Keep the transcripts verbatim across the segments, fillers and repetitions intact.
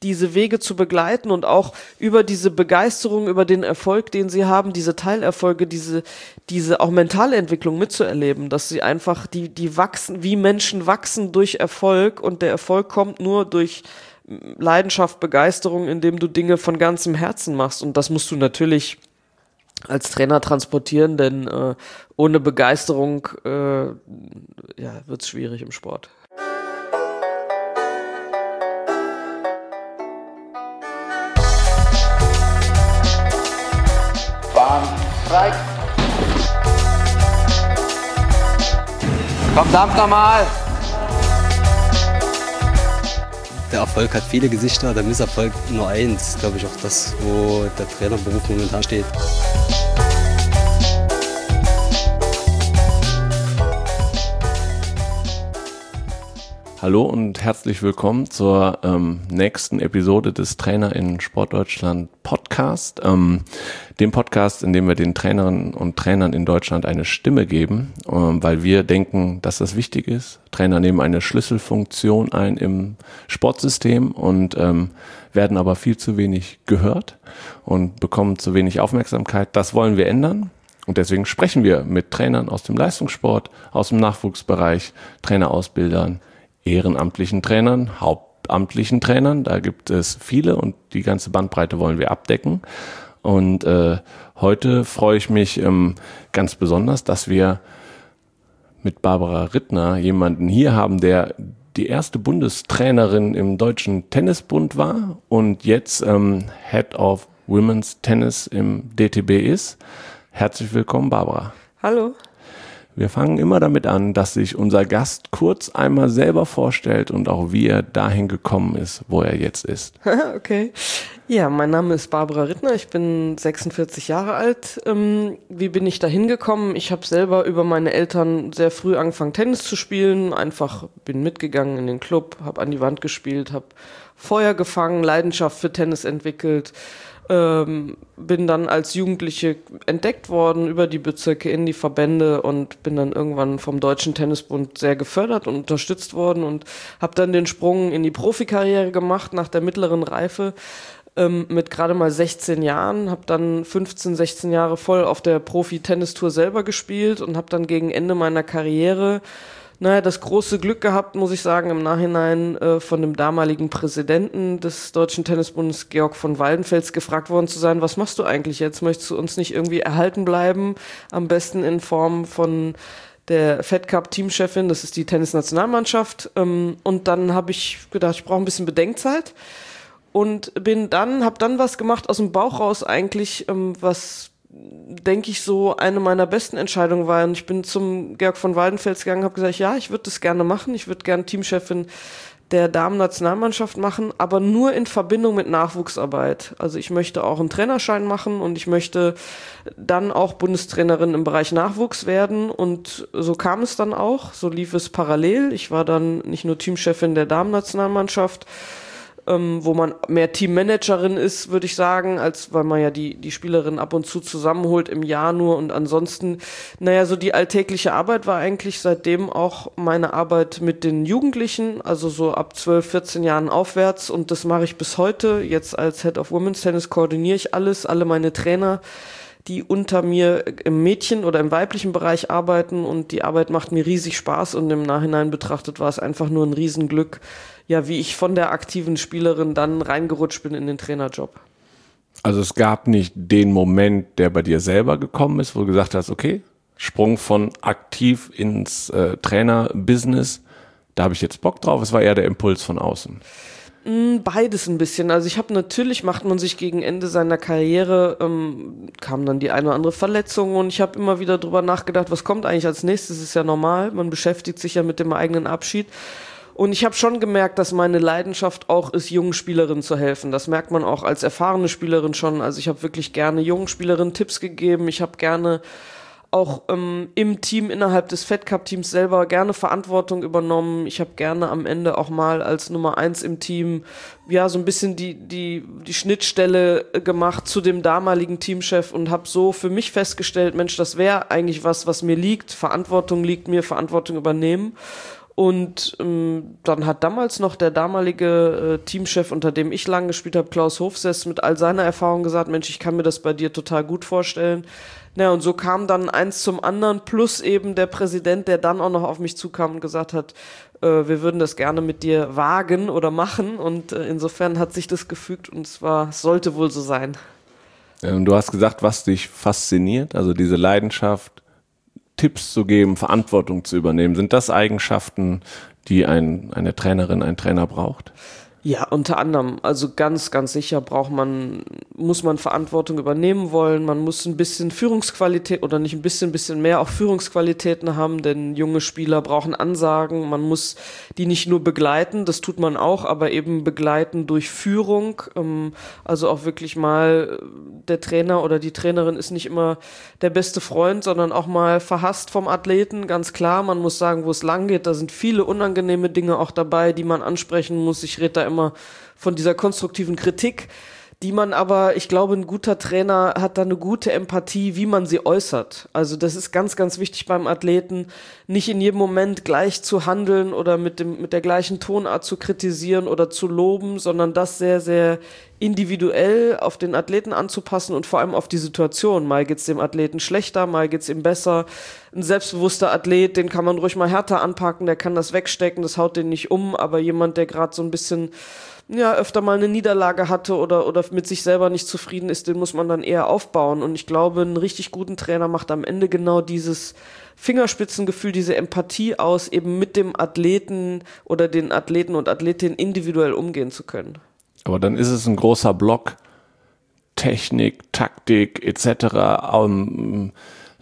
diese Wege zu begleiten und auch über diese Begeisterung, über den Erfolg, den sie haben, diese Teilerfolge, diese, diese auch mentale Entwicklung mitzuerleben, dass sie einfach, die, die wachsen, wie Menschen wachsen durch Erfolg und der Erfolg kommt nur durch Leidenschaft, Begeisterung, indem du Dinge von ganzem Herzen machst und das musst du natürlich als Trainer transportieren, denn äh, ohne Begeisterung äh, ja, wird's schwierig im Sport. Bahn frei. Komm, Dampf nochmal. Der Erfolg hat viele Gesichter, der Misserfolg nur eins. Glaube ich auch das, wo der Trainerberuf momentan steht. Hallo und herzlich willkommen zur ähm, nächsten Episode des Trainer in Sportdeutschland Podcast. Ähm, dem Podcast, in dem wir den Trainerinnen und Trainern in Deutschland eine Stimme geben, ähm, weil wir denken, dass das wichtig ist. Trainer nehmen eine Schlüsselfunktion ein im Sportsystem und ähm, werden aber viel zu wenig gehört und bekommen zu wenig Aufmerksamkeit. Das wollen wir ändern. Und deswegen sprechen wir mit Trainern aus dem Leistungssport, aus dem Nachwuchsbereich, Trainerausbildern, ehrenamtlichen Trainern, hauptamtlichen Trainern, da gibt es viele und die ganze Bandbreite wollen wir abdecken. Und äh, heute freue ich mich ähm, ganz besonders, dass wir mit Barbara Rittner jemanden hier haben, der die erste Bundestrainerin im Deutschen Tennisbund war und jetzt ähm, Head of Women's Tennis im D T B ist. Herzlich willkommen, Barbara. Hallo. Wir fangen immer damit an, dass sich unser Gast kurz einmal selber vorstellt und auch wie er dahin gekommen ist, wo er jetzt ist. Okay. Ja, mein Name ist Barbara Rittner, ich bin sechsundvierzig Jahre alt. Ähm, wie bin ich da hingekommen? Ich habe selber über meine Eltern sehr früh angefangen, Tennis zu spielen. Einfach bin mitgegangen in den Club, habe an die Wand gespielt, habe Feuer gefangen, Leidenschaft für Tennis entwickelt. Ähm, bin dann als Jugendliche entdeckt worden über die Bezirke in die Verbände und bin dann irgendwann vom Deutschen Tennisbund sehr gefördert und unterstützt worden und habe dann den Sprung in die Profikarriere gemacht nach der mittleren Reife ähm, mit gerade mal sechzehn Jahren, habe dann fünfzehn, sechzehn Jahre voll auf der Profi-Tennistour selber gespielt und habe dann gegen Ende meiner Karriere Naja, das große Glück gehabt, muss ich sagen, im Nachhinein äh, von dem damaligen Präsidenten des Deutschen Tennisbundes, Georg von Waldenfels, gefragt worden zu sein, was machst du eigentlich jetzt? Möchtest du uns nicht irgendwie erhalten bleiben? Am besten in Form von der Fed Cup Teamchefin, das ist die Tennisnationalmannschaft. Ähm, und dann habe ich gedacht, ich brauche ein bisschen Bedenkzeit und bin dann, habe dann was gemacht aus dem Bauch raus eigentlich, ähm, was denke ich, so eine meiner besten Entscheidungen war. Und ich bin zum Georg von Waldenfels gegangen, habe gesagt, ja, ich würde das gerne machen. Ich würde gerne Teamchefin der Damen-Nationalmannschaft machen, aber nur in Verbindung mit Nachwuchsarbeit. Also ich möchte auch einen Trainerschein machen und ich möchte dann auch Bundestrainerin im Bereich Nachwuchs werden. Und so kam es dann auch. So lief es parallel. Ich war dann nicht nur Teamchefin der Damen-Nationalmannschaft, Ähm, wo man mehr Teammanagerin ist, würde ich sagen, als weil man ja die die Spielerin ab und zu zusammenholt im Jahr nur und ansonsten, naja, so die alltägliche Arbeit war eigentlich seitdem auch meine Arbeit mit den Jugendlichen, also so ab zwölf, vierzehn Jahren aufwärts und das mache ich bis heute. Jetzt als Head of Women's Tennis koordiniere ich alles, alle meine Trainer, die unter mir im Mädchen- oder im weiblichen Bereich arbeiten und die Arbeit macht mir riesig Spaß und im Nachhinein betrachtet war es einfach nur ein Riesenglück, ja, wie ich von der aktiven Spielerin dann reingerutscht bin in den Trainerjob. Also es gab nicht den Moment, der bei dir selber gekommen ist, wo du gesagt hast, okay, Sprung von aktiv ins äh, Trainerbusiness, da habe ich jetzt Bock drauf, es war eher der Impuls von außen. Beides ein bisschen. Also ich habe natürlich, macht man sich gegen Ende seiner Karriere, ähm, kam dann die eine oder andere Verletzung und ich habe immer wieder drüber nachgedacht, was kommt eigentlich als nächstes, ist ja normal, man beschäftigt sich ja mit dem eigenen Abschied. Und ich habe schon gemerkt, dass meine Leidenschaft auch ist, jungen Spielerinnen zu helfen. Das merkt man auch als erfahrene Spielerin schon. Also ich habe wirklich gerne jungen Spielerinnen Tipps gegeben. Ich habe gerne auch ähm, im Team, innerhalb des Fed Cup Teams selber gerne Verantwortung übernommen. Ich habe gerne am Ende auch mal als Nummer eins im Team ja so ein bisschen die die die Schnittstelle gemacht zu dem damaligen Teamchef und habe so für mich festgestellt, Mensch, das wäre eigentlich was, was mir liegt. Verantwortung liegt mir, Verantwortung übernehmen. Und ähm, dann hat damals noch der damalige äh, Teamchef, unter dem ich lange gespielt habe, Klaus Hofsess, mit all seiner Erfahrung gesagt, Mensch, ich kann mir das bei dir total gut vorstellen. Ja, und so kam dann eins zum anderen, plus eben der Präsident, der dann auch noch auf mich zukam und gesagt hat, äh, wir würden das gerne mit dir wagen oder machen. Und äh, insofern hat sich das gefügt und es war, es sollte wohl so sein. Du hast gesagt, was dich fasziniert, also diese Leidenschaft, Tipps zu geben, Verantwortung zu übernehmen. Sind das Eigenschaften, die ein, eine Trainerin, ein Trainer braucht? Ja, unter anderem. Also ganz, ganz sicher braucht man, muss man Verantwortung übernehmen wollen. Man muss ein bisschen Führungsqualität oder nicht ein bisschen, ein bisschen mehr auch Führungsqualitäten haben, denn junge Spieler brauchen Ansagen. Man muss die nicht nur begleiten, das tut man auch, aber eben begleiten durch Führung. Also auch wirklich mal, der Trainer oder die Trainerin ist nicht immer der beste Freund, sondern auch mal verhasst vom Athleten, ganz klar. Man muss sagen, wo es lang geht. Da sind viele unangenehme Dinge auch dabei, die man ansprechen muss. Ich rede da immer von dieser konstruktiven Kritik, die man aber, ich glaube, ein guter Trainer hat da eine gute Empathie, wie man sie äußert. Also das ist ganz, ganz wichtig beim Athleten, nicht in jedem Moment gleich zu handeln oder mit dem mit der gleichen Tonart zu kritisieren oder zu loben, sondern das sehr, sehr individuell auf den Athleten anzupassen und vor allem auf die Situation. Mal geht's dem Athleten schlechter, mal geht's ihm besser. Ein selbstbewusster Athlet, den kann man ruhig mal härter anpacken, der kann das wegstecken, das haut den nicht um, aber jemand, der gerade so ein bisschen ja, öfter mal eine Niederlage hatte oder, oder mit sich selber nicht zufrieden ist, den muss man dann eher aufbauen. Und ich glaube, einen richtig guten Trainer macht am Ende genau dieses Fingerspitzengefühl, diese Empathie aus, eben mit dem Athleten oder den Athleten und Athletinnen individuell umgehen zu können. Aber dann ist es ein großer Block, Technik, Taktik et cetera, um,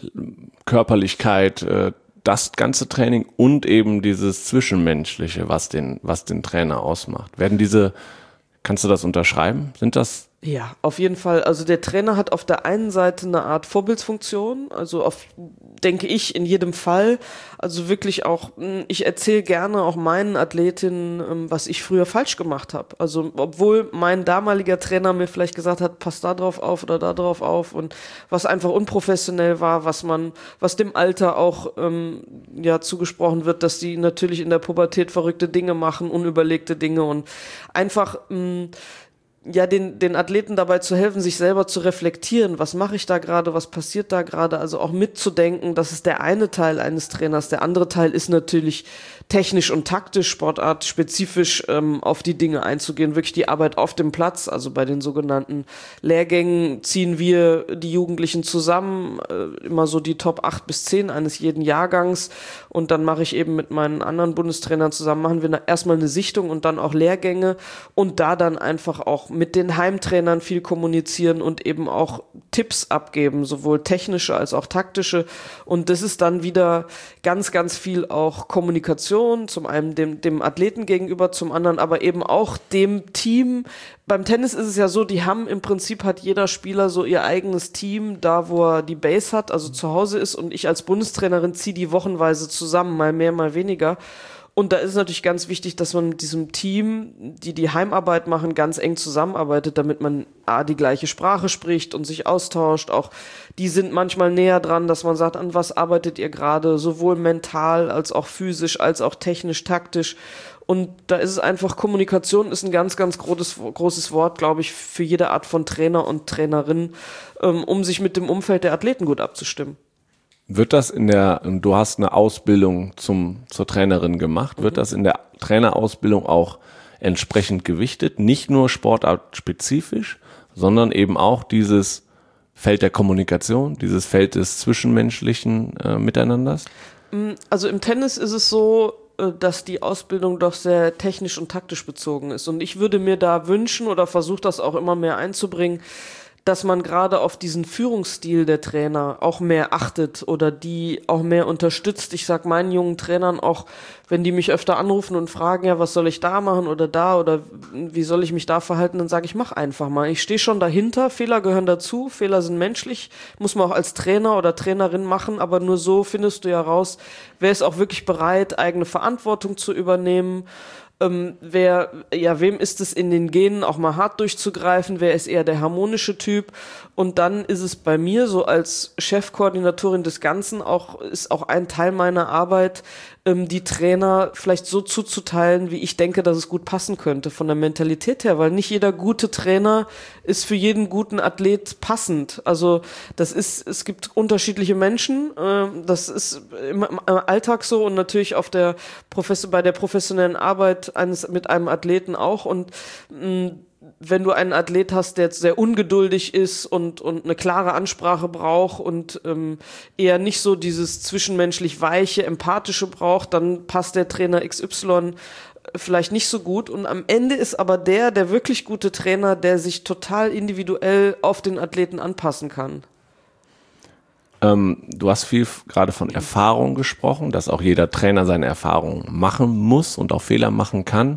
Körperlichkeit, äh, das ganze Training und eben dieses Zwischenmenschliche, was den, was den Trainer ausmacht. Werden diese, kannst du das unterschreiben? Sind das? Ja, auf jeden Fall. Also der Trainer hat auf der einen Seite eine Art Vorbildsfunktion, also auf, denke ich, in jedem Fall. Also wirklich auch, ich erzähle gerne auch meinen Athletinnen, was ich früher falsch gemacht habe. Also obwohl mein damaliger Trainer mir vielleicht gesagt hat, pass da drauf auf oder da drauf auf und was einfach unprofessionell war, was man, was dem Alter auch ähm, ja zugesprochen wird, dass die natürlich in der Pubertät verrückte Dinge machen, unüberlegte Dinge und einfach mh, ja, den, den Athleten dabei zu helfen, sich selber zu reflektieren. Was mache ich da gerade? Was passiert da gerade? Also auch mitzudenken, das ist der eine Teil eines Trainers. Der andere Teil ist natürlich technisch und taktisch, sportartspezifisch ähm, auf die Dinge einzugehen. Wirklich die Arbeit auf dem Platz. Also bei den sogenannten Lehrgängen ziehen wir die Jugendlichen zusammen, äh, immer so die Top acht bis zehn eines jeden Jahrgangs. Und dann mache ich eben mit meinen anderen Bundestrainern zusammen, machen wir erstmal eine Sichtung und dann auch Lehrgänge und da dann einfach auch mit den Heimtrainern viel kommunizieren und eben auch Tipps abgeben, sowohl technische als auch taktische. Und das ist dann wieder ganz, ganz viel auch Kommunikation, zum einen dem, dem Athleten gegenüber, zum anderen aber eben auch dem Team. Beim Tennis ist es ja so, die haben im Prinzip, hat jeder Spieler so ihr eigenes Team, da wo er die Base hat, also zu Hause ist, und ich als Bundestrainerin ziehe die wochenweise zusammen, mal mehr, mal weniger. Und da ist es natürlich ganz wichtig, dass man mit diesem Team, die die Heimarbeit machen, ganz eng zusammenarbeitet, damit man A, die gleiche Sprache spricht und sich austauscht. Auch die sind manchmal näher dran, dass man sagt, an was arbeitet ihr gerade, sowohl mental als auch physisch, als auch technisch, taktisch. Und da ist es einfach, Kommunikation ist ein ganz, ganz großes, großes Wort, glaube ich, für jede Art von Trainer und Trainerin, um sich mit dem Umfeld der Athleten gut abzustimmen. Wird das in der, du hast eine Ausbildung zum, zur Trainerin gemacht, wird das in der Trainerausbildung auch entsprechend gewichtet? Nicht nur sportartspezifisch, sondern eben auch dieses Feld der Kommunikation, dieses Feld des zwischenmenschlichen äh, Miteinanders? Also im Tennis ist es so, dass die Ausbildung doch sehr technisch und taktisch bezogen ist. Und ich würde mir da wünschen oder versuche das auch immer mehr einzubringen, dass man gerade auf diesen Führungsstil der Trainer auch mehr achtet oder die auch mehr unterstützt. Ich sag meinen jungen Trainern auch, wenn die mich öfter anrufen und fragen, ja, was soll ich da machen oder da oder wie soll ich mich da verhalten, dann sage ich, mach einfach mal. Ich stehe schon dahinter, Fehler gehören dazu, Fehler sind menschlich, muss man auch als Trainer oder Trainerin machen, aber nur so findest du ja raus, wer ist auch wirklich bereit, eigene Verantwortung zu übernehmen. Ähm, wer, ja, wem ist es in den Genen auch mal hart durchzugreifen? Wer ist eher der harmonische Typ? Und dann ist es bei mir so als Chefkoordinatorin des Ganzen auch, ist auch ein Teil meiner Arbeit, ähm, die Trainer vielleicht so zuzuteilen, wie ich denke, dass es gut passen könnte von der Mentalität her, weil nicht jeder gute Trainer ist für jeden guten Athlet passend. Also das ist, es gibt unterschiedliche Menschen, äh, das ist im, im Alltag so und natürlich auf der Profes- bei der professionellen Arbeit eines mit einem Athleten auch und mh, wenn du einen Athlet hast, der jetzt sehr ungeduldig ist und, und eine klare Ansprache braucht und ähm, eher nicht so dieses zwischenmenschlich weiche, empathische braucht, dann passt der Trainer X Y vielleicht nicht so gut. Und am Ende ist aber der, der wirklich gute Trainer, der sich total individuell auf den Athleten anpassen kann. Ähm, du hast viel f- gerade von Erfahrung gesprochen, dass auch jeder Trainer seine Erfahrungen machen muss und auch Fehler machen kann.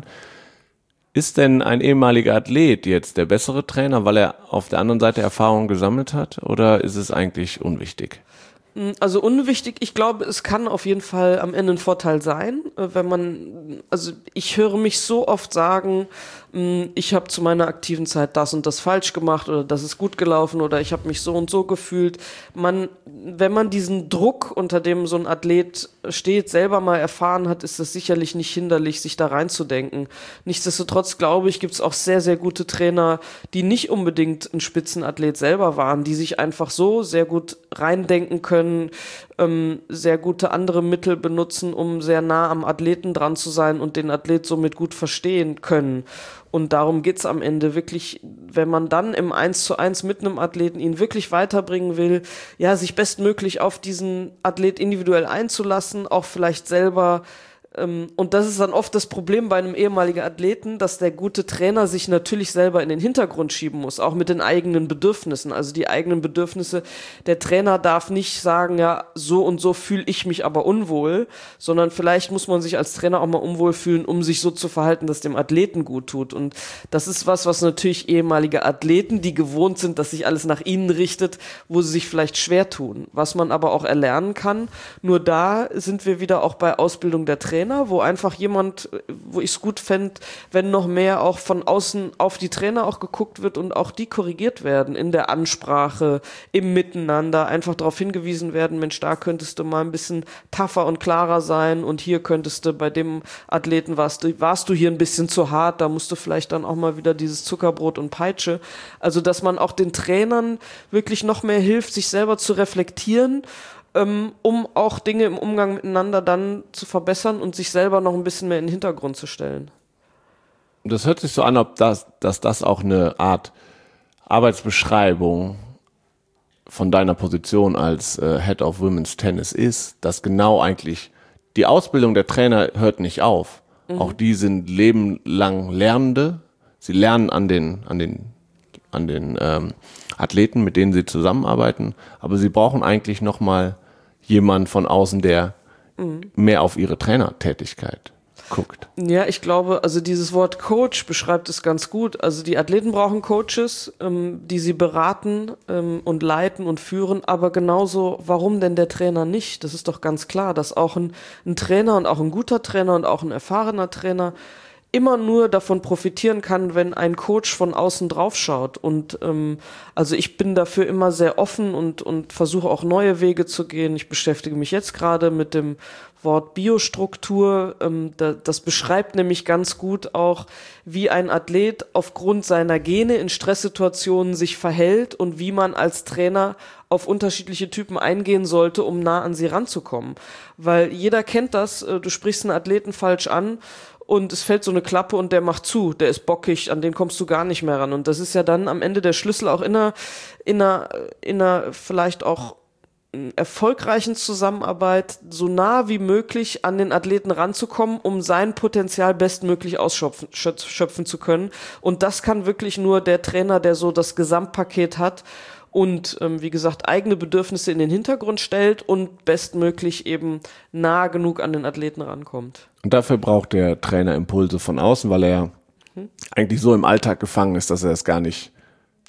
Ist denn ein ehemaliger Athlet jetzt der bessere Trainer, weil er auf der anderen Seite Erfahrung gesammelt hat, oder ist es eigentlich unwichtig? Also unwichtig, ich glaube, es kann auf jeden Fall am Ende ein Vorteil sein, wenn man, also ich höre mich so oft sagen, ich habe zu meiner aktiven Zeit das und das falsch gemacht oder das ist gut gelaufen oder ich habe mich so und so gefühlt. Man, wenn man diesen Druck, unter dem so ein Athlet steht, selber mal erfahren hat, ist das sicherlich nicht hinderlich, sich da reinzudenken. Nichtsdestotrotz, glaube ich, gibt es auch sehr, sehr gute Trainer, die nicht unbedingt ein Spitzenathlet selber waren, die sich einfach so sehr gut reindenken können, ähm, sehr gute andere Mittel benutzen, um sehr nah am Athleten dran zu sein und den Athlet somit gut verstehen können. Und darum geht's am Ende wirklich, wenn man dann im Eins zu eins mit einem Athleten ihn wirklich weiterbringen will, ja, sich bestmöglich auf diesen Athlet individuell einzulassen, auch vielleicht selber. Und das ist dann oft das Problem bei einem ehemaligen Athleten, dass der gute Trainer sich natürlich selber in den Hintergrund schieben muss, auch mit den eigenen Bedürfnissen. Also die eigenen Bedürfnisse, der Trainer darf nicht sagen, ja, so und so fühle ich mich aber unwohl, sondern vielleicht muss man sich als Trainer auch mal unwohl fühlen, um sich so zu verhalten, dass dem Athleten gut tut. Und das ist was, was natürlich ehemalige Athleten, die gewohnt sind, dass sich alles nach ihnen richtet, wo sie sich vielleicht schwer tun. Was man aber auch erlernen kann. Nur da sind wir wieder auch bei Ausbildung der Trainer, wo einfach jemand, wo ich es gut fände, wenn noch mehr auch von außen auf die Trainer auch geguckt wird und auch die korrigiert werden in der Ansprache, im Miteinander, einfach darauf hingewiesen werden, Mensch, da könntest du mal ein bisschen tougher und klarer sein und hier könntest du, bei dem Athleten warst du, warst du hier ein bisschen zu hart, da musst du vielleicht dann auch mal wieder dieses Zuckerbrot und Peitsche. Also, dass man auch den Trainern wirklich noch mehr hilft, sich selber zu reflektieren, um auch Dinge im Umgang miteinander dann zu verbessern und sich selber noch ein bisschen mehr in den Hintergrund zu stellen. Das hört sich so an, ob das, dass das auch eine Art Arbeitsbeschreibung von deiner Position als äh, Head of Women's Tennis ist, dass genau eigentlich die Ausbildung der Trainer hört nicht auf. Mhm. Auch die sind lebenlang Lernende. Sie lernen an den, an den, an den ähm, Athleten, mit denen sie zusammenarbeiten, aber sie brauchen eigentlich nochmal jemand von außen, der mhm. mehr auf ihre Trainertätigkeit guckt. Ja, ich glaube, also dieses Wort Coach beschreibt es ganz gut. Also die Athleten brauchen Coaches, ähm, die sie beraten ähm, und leiten und führen, aber genauso, warum denn der Trainer nicht? Das ist doch ganz klar, dass auch ein, ein Trainer und auch ein guter Trainer und auch ein erfahrener Trainer immer nur davon profitieren kann, wenn ein Coach von außen drauf schaut. Und ähm, also ich bin dafür immer sehr offen und, und versuche auch neue Wege zu gehen. Ich beschäftige mich jetzt gerade mit dem Wort Biostruktur. Ähm, da, das beschreibt nämlich ganz gut auch, wie ein Athlet aufgrund seiner Gene in Stresssituationen sich verhält und wie man als Trainer auf unterschiedliche Typen eingehen sollte, um nah an sie ranzukommen. Weil jeder kennt das, äh, du sprichst einen Athleten falsch an, und es fällt so eine Klappe und der macht zu, der ist bockig, an den kommst du gar nicht mehr ran. Und das ist ja dann am Ende der Schlüssel auch in einer, in einer, in einer vielleicht auch erfolgreichen Zusammenarbeit, so nah wie möglich an den Athleten ranzukommen, um sein Potenzial bestmöglich ausschöpfen schöpfen zu können. Und das kann wirklich nur der Trainer, der so das Gesamtpaket hat und, ähm, wie gesagt, eigene Bedürfnisse in den Hintergrund stellt und bestmöglich eben nah genug an den Athleten rankommt. Und dafür braucht der Trainer Impulse von außen, weil er mhm. eigentlich so im Alltag gefangen ist, dass er es gar nicht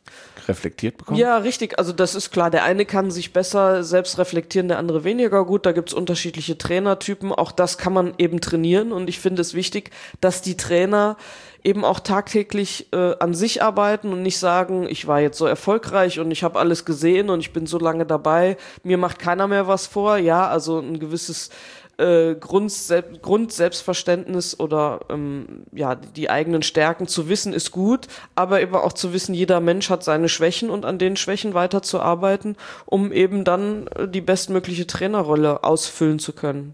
reflektiert bekommen? Ja, richtig. Also das ist klar. Der eine kann sich besser selbst reflektieren, der andere weniger gut. Da gibt's unterschiedliche Trainertypen. Auch das kann man eben trainieren. Und ich finde es wichtig, dass die Trainer eben auch tagtäglich äh, an sich arbeiten und nicht sagen, ich war jetzt so erfolgreich und ich habe alles gesehen und ich bin so lange dabei, mir macht keiner mehr was vor. Ja, also ein gewisses äh, Grund, Grundselbstverständnis oder ähm, ja, die eigenen Stärken zu wissen ist gut, aber eben auch zu wissen, jeder Mensch hat seine Schwächen und an den Schwächen weiterzuarbeiten, um eben dann äh, die bestmögliche Trainerrolle ausfüllen zu können.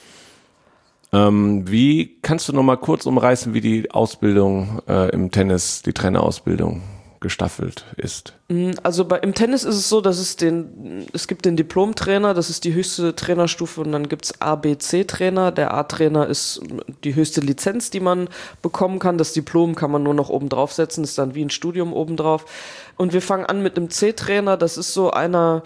Ähm, wie kannst du noch mal kurz umreißen, wie die Ausbildung äh, im Tennis, die Trainerausbildung gestaffelt ist? Also bei, im Tennis ist es so, dass es den, es gibt den Diplom-Trainer, das ist die höchste Trainerstufe, und dann gibt's A B C-Trainer. Der A-Trainer ist die höchste Lizenz, die man bekommen kann. Das Diplom kann man nur noch oben drauf setzen, ist dann wie ein Studium oben drauf. Und wir fangen an mit einem C-Trainer, das ist so einer,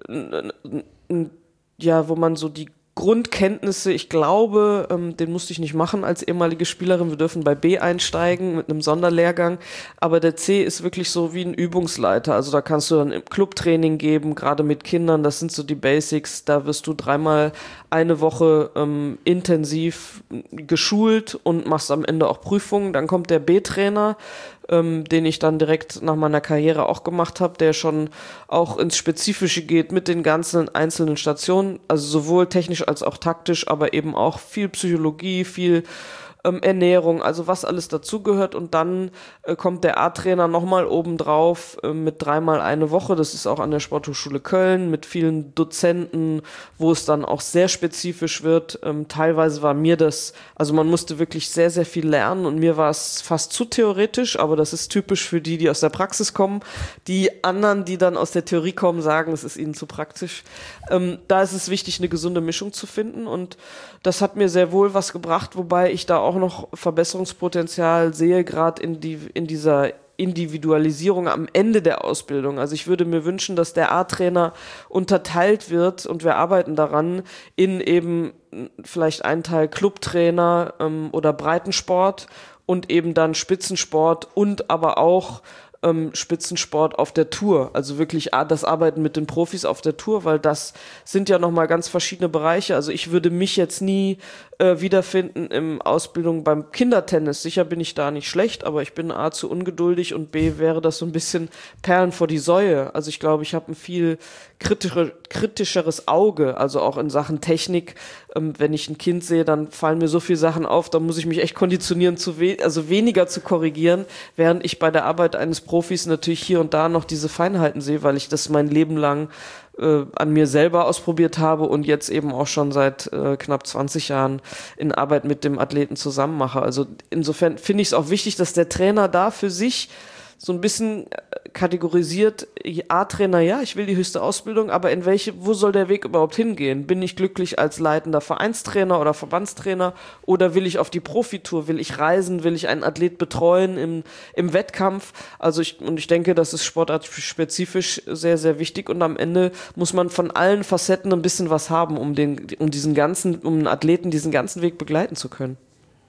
ja, wo man so die Grundkenntnisse, ich glaube, ähm, den musste ich nicht machen als ehemalige Spielerin. Wir dürfen bei B einsteigen mit einem Sonderlehrgang. Aber der C ist wirklich so wie ein Übungsleiter. Also da kannst du dann im Clubtraining geben, gerade mit Kindern. Das sind so die Basics. Da wirst du dreimal eine Woche ähm, intensiv geschult und machst am Ende auch Prüfungen. Dann kommt der B-Trainer, ähm, den ich dann direkt nach meiner Karriere auch gemacht habe, der schon auch ins Spezifische geht mit den ganzen einzelnen Stationen, also sowohl technisch als auch taktisch, aber eben auch viel Psychologie, viel ähm, Ernährung, also was alles dazugehört. Und dann äh, kommt der A-Trainer nochmal obendrauf äh, mit dreimal eine Woche. Das ist auch an der Sporthochschule Köln mit vielen Dozenten, wo es dann auch sehr spezifisch wird. Ähm, teilweise war mir das, also man musste wirklich sehr, sehr viel lernen und mir war es fast zu theoretisch, aber das ist typisch für die, die aus der Praxis kommen. Die anderen, die dann aus der Theorie kommen, sagen, es ist ihnen zu praktisch. Ähm, da ist es wichtig, eine gesunde Mischung zu finden, und das hat mir sehr wohl was gebracht, wobei ich da auch noch Verbesserungspotenzial sehe, gerade in die, in dieser Individualisierung am Ende der Ausbildung. Also ich würde mir wünschen, dass der A-Trainer unterteilt wird, und wir arbeiten daran, in eben vielleicht einen Teil Clubtrainer ähm, oder Breitensport und eben dann Spitzensport und aber auch ähm, Spitzensport auf der Tour. Also wirklich das Arbeiten mit den Profis auf der Tour, weil das sind ja nochmal ganz verschiedene Bereiche. Also ich würde mich jetzt nie äh, wiederfinden in Ausbildung beim Kindertennis. Sicher bin ich da nicht schlecht, aber ich bin A, zu ungeduldig, und B, wäre das so ein bisschen Perlen vor die Säue. Also ich glaube, ich habe ein viel kritischer, kritischeres Auge, also auch in Sachen Technik. Ähm, wenn ich ein Kind sehe, dann fallen mir so viele Sachen auf, da muss ich mich echt konditionieren, zu we- also weniger zu korrigieren, während ich bei der Arbeit eines Profis natürlich hier und da noch diese Feinheiten sehe, weil ich das mein Leben lang äh, an mir selber ausprobiert habe und jetzt eben auch schon seit äh, knapp zwanzig Jahren in Arbeit mit dem Athleten zusammen mache. Also insofern finde ich es auch wichtig, dass der Trainer da für sich so ein bisschen kategorisiert, A-Trainer, ja, ich will die höchste Ausbildung, aber in welche, wo soll der Weg überhaupt hingehen? Bin ich glücklich als leitender Vereinstrainer oder Verbandstrainer, oder will ich auf die Profitour, will ich reisen, will ich einen Athlet betreuen im, im Wettkampf? Also ich, und ich denke, das ist sportartspezifisch sehr, sehr wichtig, und am Ende muss man von allen Facetten ein bisschen was haben, um den, um diesen ganzen, um einen Athleten diesen ganzen Weg begleiten zu können.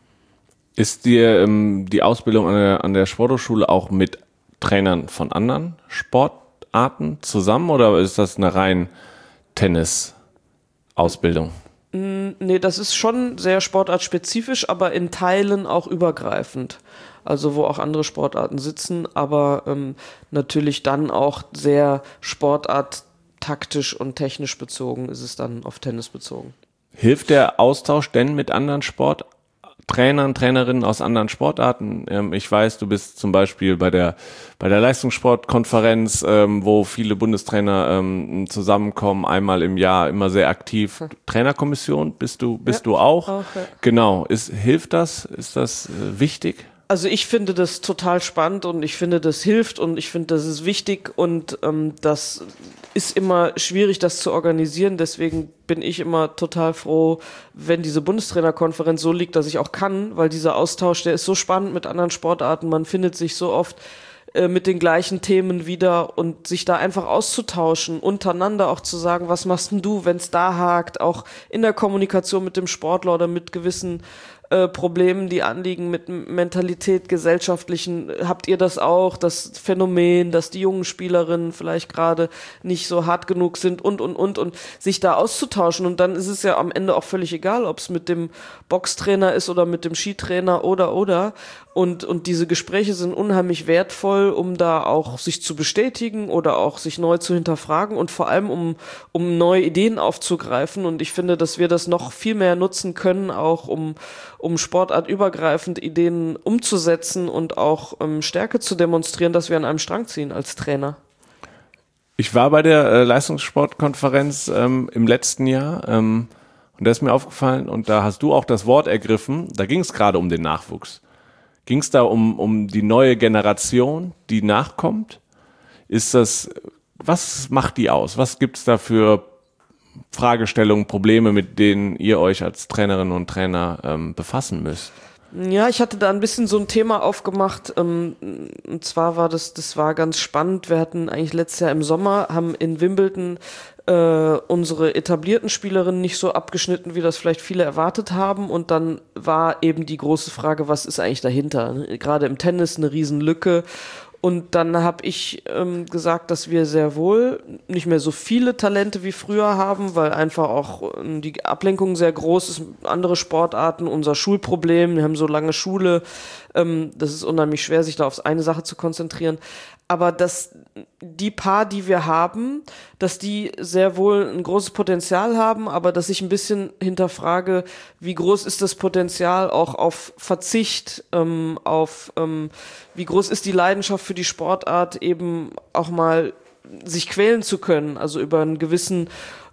Ist dir ähm, die Ausbildung an der, an der Sporthochschule auch mit Trainern von anderen Sportarten zusammen, oder ist das eine rein Tennis-Ausbildung? Nee, das ist schon sehr sportartspezifisch, aber in Teilen auch übergreifend. Also wo auch andere Sportarten sitzen, aber ähm, natürlich dann auch sehr sportarttaktisch und technisch bezogen ist es dann auf Tennis bezogen. Hilft der Austausch denn mit anderen Sportarten? Trainern, Trainerinnen aus anderen Sportarten. Ähm, ich weiß, du bist zum Beispiel bei der bei der Leistungssportkonferenz, ähm, wo viele Bundestrainer ähm, zusammenkommen, einmal im Jahr, immer sehr aktiv. Hm. Trainerkommission bist du bist ja, du auch? auch ja. Genau. Ist hilft das? Ist das äh, wichtig? Also ich finde das total spannend, und ich finde, das hilft, und ich finde, das ist wichtig, und ähm, das ist immer schwierig, das zu organisieren. Deswegen bin ich immer total froh, wenn diese Bundestrainerkonferenz so liegt, dass ich auch kann, weil dieser Austausch, der ist so spannend mit anderen Sportarten. Man findet sich so oft äh, mit den gleichen Themen wieder, und sich da einfach auszutauschen, untereinander auch zu sagen, was machst denn du, wenn es da hakt, auch in der Kommunikation mit dem Sportler oder mit gewissen äh, Problemen, die anliegen mit Mentalität, gesellschaftlichen. Habt ihr das auch, das Phänomen, dass die jungen Spielerinnen vielleicht gerade nicht so hart genug sind und, und, und, und sich da auszutauschen. Und dann ist es ja am Ende auch völlig egal, ob es mit dem Boxtrainer ist oder mit dem Skitrainer oder, oder. Und, und diese Gespräche sind unheimlich wertvoll, um da auch sich zu bestätigen oder auch sich neu zu hinterfragen und vor allem um, um neue Ideen aufzugreifen. Und ich finde, dass wir das noch viel mehr nutzen können, auch um, um sportartübergreifend Ideen umzusetzen und auch ähm, Stärke zu demonstrieren, dass wir an einem Strang ziehen als Trainer. Ich war bei der äh, Leistungssportkonferenz ähm, im letzten Jahr ähm, und da ist mir aufgefallen, und da hast du auch das Wort ergriffen, da ging es gerade um den Nachwuchs. Ging es da um, um die neue Generation, die nachkommt? Ist das, was macht die aus? Was gibt es da für Fragestellungen, Probleme, mit denen ihr euch als Trainerinnen und Trainer ähm, befassen müsst? Ja, ich hatte da ein bisschen so ein Thema aufgemacht, ähm, und zwar war das, das war ganz spannend. Wir hatten eigentlich letztes Jahr im Sommer, haben in Wimbledon äh, unsere etablierten Spielerinnen nicht so abgeschnitten, wie das vielleicht viele erwartet haben, und dann war eben die große Frage, was ist eigentlich dahinter? Gerade im Tennis eine Riesenlücke. Und dann habe ich ähm, gesagt, dass wir sehr wohl nicht mehr so viele Talente wie früher haben, weil einfach auch ähm, die Ablenkung sehr groß ist, andere Sportarten, unser Schulproblem, wir haben so lange Schule, ähm, das ist unheimlich schwer, sich da auf eine Sache zu konzentrieren. Aber dass die paar, die wir haben, dass die sehr wohl ein großes Potenzial haben, aber dass ich ein bisschen hinterfrage, wie groß ist das Potenzial auch auf Verzicht, ähm, auf ähm, wie groß ist die Leidenschaft für die Sportart, eben auch mal sich quälen zu können, also über einen gewissen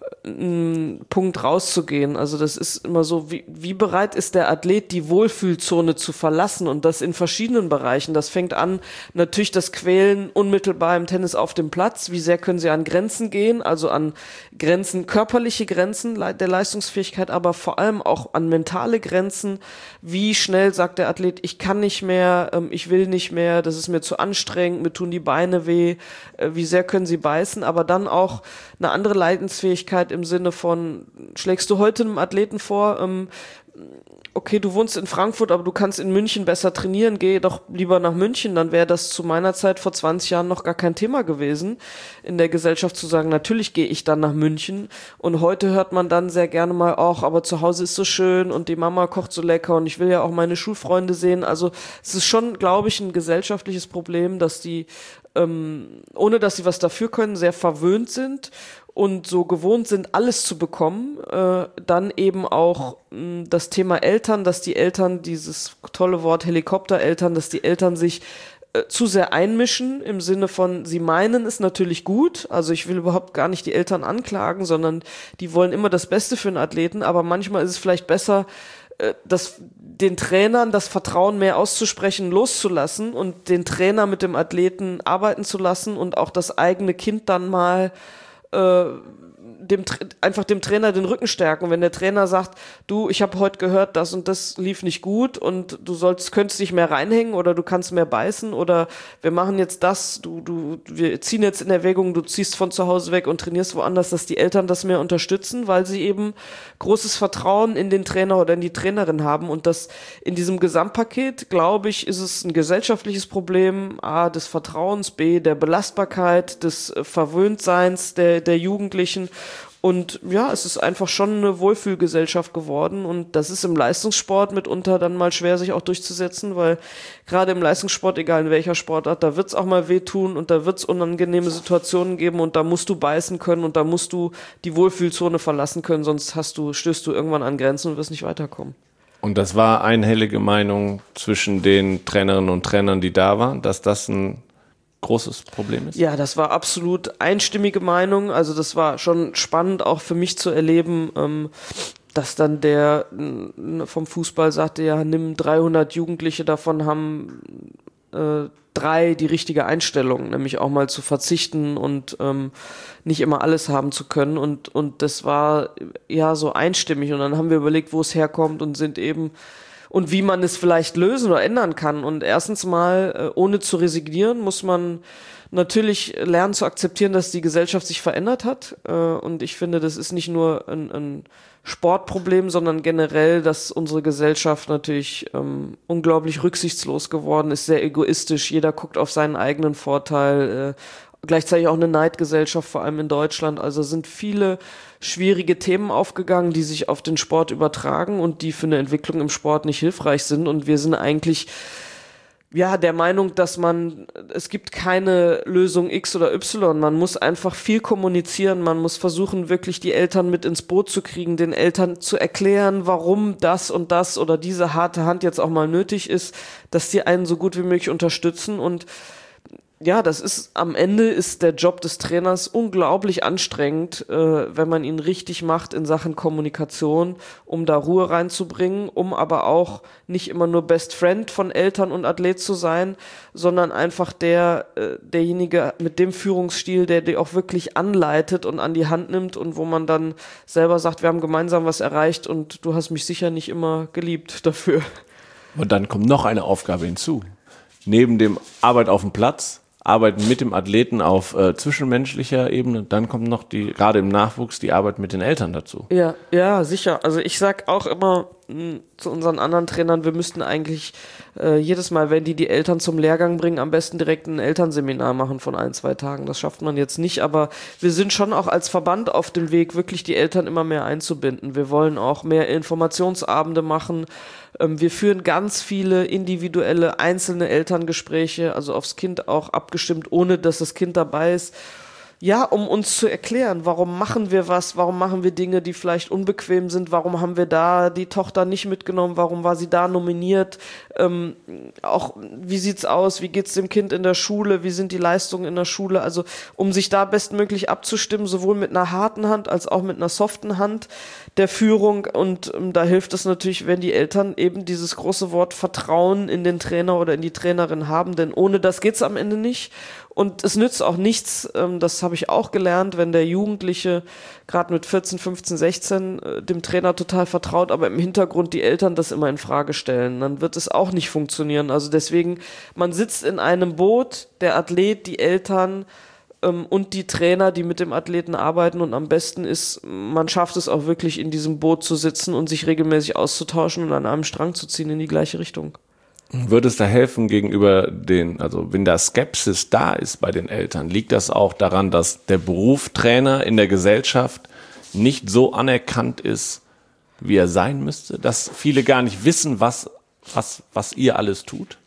äh, Punkt rauszugehen. Also das ist immer so, wie, wie bereit ist der Athlet, die Wohlfühlzone zu verlassen, und das in verschiedenen Bereichen. Das fängt an, natürlich das Quälen unmittelbar im Tennis auf dem Platz. Wie sehr können sie an Grenzen gehen, also an Grenzen, körperliche Grenzen der Leistungsfähigkeit, aber vor allem auch an mentale Grenzen. Wie schnell sagt der Athlet, ich kann nicht mehr, ähm, ich will nicht mehr, das ist mir zu anstrengend, mir tun die Beine weh, äh, wie sehr können sie beißen, aber dann auch eine andere Leidensfähigkeit im Sinne von, schlägst du heute einem Athleten vor, ähm, okay, du wohnst in Frankfurt, aber du kannst in München besser trainieren, geh doch lieber nach München, dann wäre das zu meiner Zeit vor zwanzig Jahren noch gar kein Thema gewesen, in der Gesellschaft zu sagen, natürlich gehe ich dann nach München, und heute hört man dann sehr gerne mal auch, aber zu Hause ist so schön und die Mama kocht so lecker und ich will ja auch meine Schulfreunde sehen. Also es ist schon, glaube ich, ein gesellschaftliches Problem, dass die, ähm, ohne dass sie was dafür können, sehr verwöhnt sind und so gewohnt sind, alles zu bekommen. Äh, dann eben auch mh, das Thema Eltern, dass die Eltern, dieses tolle Wort Helikoptereltern, dass die Eltern sich äh, zu sehr einmischen, im Sinne von, sie meinen es natürlich gut, also ich will überhaupt gar nicht die Eltern anklagen, sondern die wollen immer das Beste für einen Athleten, aber manchmal ist es vielleicht besser, äh, das den Trainern das Vertrauen mehr auszusprechen, loszulassen und den Trainer mit dem Athleten arbeiten zu lassen und auch das eigene Kind dann mal dem einfach dem Trainer den Rücken stärken. Wenn der Trainer sagt, du, ich habe heute gehört, das und das lief nicht gut und du sollst, könntest dich mehr reinhängen oder du kannst mehr beißen oder wir machen jetzt das, du, du, wir ziehen jetzt in Erwägung, du ziehst von zu Hause weg und trainierst woanders, dass die Eltern das mehr unterstützen, weil sie eben großes Vertrauen in den Trainer oder in die Trainerin haben, und das in diesem Gesamtpaket, glaube ich, ist es ein gesellschaftliches Problem, A, des Vertrauens, B, der Belastbarkeit, des Verwöhntseins der, der Jugendlichen. Und ja, es ist einfach schon eine Wohlfühlgesellschaft geworden, und das ist im Leistungssport mitunter dann mal schwer, sich auch durchzusetzen, weil gerade im Leistungssport, egal in welcher Sportart, da wird es auch mal wehtun und da wird es unangenehme Situationen geben und da musst du beißen können und da musst du die Wohlfühlzone verlassen können, sonst hast du, stößt du irgendwann an Grenzen und wirst nicht weiterkommen. Und das war einhellige Meinung zwischen den Trainerinnen und Trainern, die da waren, dass das ein großes Problem ist? Ja, das war absolut einstimmige Meinung. Also das war schon spannend auch für mich zu erleben, ähm, dass dann der äh, vom Fußball sagte, ja, nimm dreihundert Jugendliche, davon haben äh, drei die richtige Einstellung, nämlich auch mal zu verzichten und ähm, nicht immer alles haben zu können. Und, und das war ja so einstimmig. Und dann haben wir überlegt, wo es herkommt, und sind eben und wie man es vielleicht lösen oder ändern kann. Und erstens mal, äh, ohne zu resignieren, muss man natürlich lernen zu akzeptieren, dass die Gesellschaft sich verändert hat. Äh, und ich finde, das ist nicht nur ein, ein Sportproblem, sondern generell, dass unsere Gesellschaft natürlich ähm, unglaublich rücksichtslos geworden ist, sehr egoistisch. Jeder guckt auf seinen eigenen Vorteil. Äh, gleichzeitig auch eine Neidgesellschaft, vor allem in Deutschland. Also sind viele schwierige Themen aufgegangen, die sich auf den Sport übertragen und die für eine Entwicklung im Sport nicht hilfreich sind. Und wir sind eigentlich ja der Meinung, dass man, es gibt keine Lösung X oder Y. Man muss einfach viel kommunizieren. Man muss versuchen, wirklich die Eltern mit ins Boot zu kriegen, den Eltern zu erklären, warum das und das oder diese harte Hand jetzt auch mal nötig ist, dass die einen so gut wie möglich unterstützen. Und ja, das ist, am Ende ist der Job des Trainers unglaublich anstrengend, äh, wenn man ihn richtig macht in Sachen Kommunikation, um da Ruhe reinzubringen, um aber auch nicht immer nur Best Friend von Eltern und Athlet zu sein, sondern einfach der, äh, derjenige mit dem Führungsstil, der die auch wirklich anleitet und an die Hand nimmt und wo man dann selber sagt, wir haben gemeinsam was erreicht und du hast mich sicher nicht immer geliebt dafür. Und dann kommt noch eine Aufgabe hinzu. Neben dem Arbeit auf dem Platz, Arbeiten mit dem Athleten auf äh, zwischenmenschlicher Ebene, dann kommt noch die, gerade im Nachwuchs, die Arbeit mit den Eltern dazu. Ja, ja, sicher. Also ich sag auch immer mh, zu unseren anderen Trainern, wir müssten eigentlich äh, jedes Mal, wenn die die Eltern zum Lehrgang bringen, am besten direkt ein Elternseminar machen von ein, zwei Tagen. Das schafft man jetzt nicht, aber wir sind schon auch als Verband auf dem Weg, wirklich die Eltern immer mehr einzubinden. Wir wollen auch mehr Informationsabende machen. Wir führen ganz viele individuelle, einzelne Elterngespräche, also aufs Kind auch abgestimmt, ohne dass das Kind dabei ist. Ja, um uns zu erklären, warum machen wir was, warum machen wir Dinge, die vielleicht unbequem sind, warum haben wir da die Tochter nicht mitgenommen, warum war sie da nominiert, ähm, auch wie sieht's aus, wie geht's dem Kind in der Schule, wie sind die Leistungen in der Schule, also um sich da bestmöglich abzustimmen, sowohl mit einer harten Hand als auch mit einer soften Hand der Führung und ähm, da hilft es natürlich, wenn die Eltern eben dieses große Wort Vertrauen in den Trainer oder in die Trainerin haben, denn ohne das geht's am Ende nicht. Und es nützt auch nichts, das habe ich auch gelernt, wenn der Jugendliche gerade mit vierzehn, fünfzehn, sechzehn dem Trainer total vertraut, aber im Hintergrund die Eltern das immer in Frage stellen. Dann wird es auch nicht funktionieren. Also deswegen, man sitzt in einem Boot, der Athlet, die Eltern ähm, und die Trainer, die mit dem Athleten arbeiten. Und am besten ist, man schafft es auch wirklich in diesem Boot zu sitzen und sich regelmäßig auszutauschen und an einem Strang zu ziehen in die gleiche Richtung. Würde es da helfen gegenüber den, also wenn da Skepsis da ist bei den Eltern, liegt das auch daran, dass der Beruf Trainer in der Gesellschaft nicht so anerkannt ist, wie er sein müsste? Dass viele gar nicht wissen, was, was, was ihr alles tut?